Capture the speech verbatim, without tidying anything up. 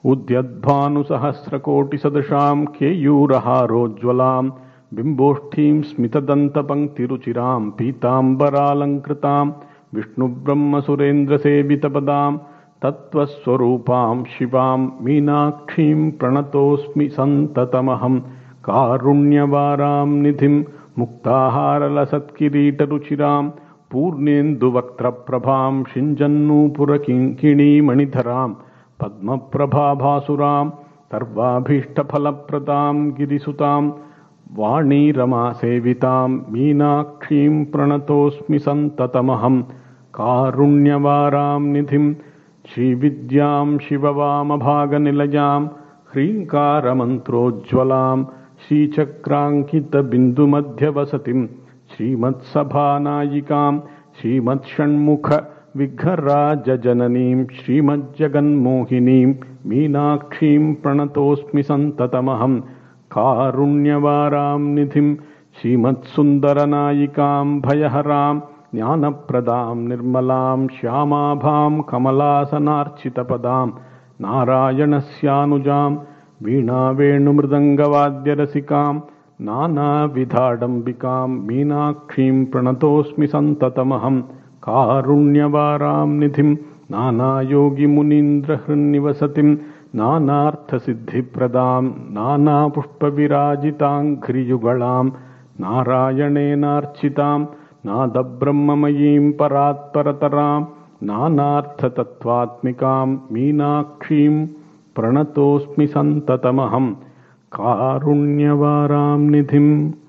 उद्यद्भानुसहस्रकोटिसदृशां केयूरहारोज्ज्वलां बिम्बोष्ठीं स्मितदन्तपङ्क्तिरुचिरां पीताम्बरालङ्कृतां विष्णुब्रह्मसुरेन्द्रसेवितपदां तत्त्वस्वरूपां शिवां मीनाक्षीं प्रणतोऽस्मि सन्ततमहं कारुण्यवारां निधिं मुक्ताहारलसत्किरीटरुचिरां पूर्णेन्दुवक्त्रप्रभां शिञ्जन्नूपुरकिङ्किणीमणिधरां पद्मप्रभाभासुरां सर्वाभीष्टफलप्रदां गिरिसुतां वाणीरमासेवितां मीनाक्षीं प्रणतोऽस्मि सन्ततमहं कारुण्यवारां निधिं श्रीविद्यां शिववामभागनिलयां ह्रीङ्कारमन्त्रोज्ज्वलां श्रीचक्राङ्कितबिन्दुमध्यवसतिं श्रीमत्सभानायिकां श्रीमत्षण्मुखविघ्नराजजननीं श्रीमज्जगन्मोहिनीं मीनाक्षीं प्रणतोऽस्मि सन्ततमहं कारुण्यवारां निधिं श्रीमत्सुन्दरनायिकां भयहरां ज्ञानप्रदां निर्मलां श्यामाभां कमलासनार्चितपदां नारायणस्यानुजां वीणावेणुमृदङ्गवाद्यरसिकां नानाविधाडम्बिकां मीनाक्षीं प्रणतोऽस्मि सन्ततमहं कारुण्यवारां निधिं नानायोगिमुनीन्द्रहृन्निवसतिं नानार्थसिद्धिप्रदां नानापुष्पविराजिताङ्घ्रियुगळां नारायणेनार्चितां नादब्रह्ममयीं परात्परतरां नानार्थतत्त्वात्मिकां मीनाक्षीं प्रणतोऽस्मि सन्ततमहं कारुण्यवारां निधिम्।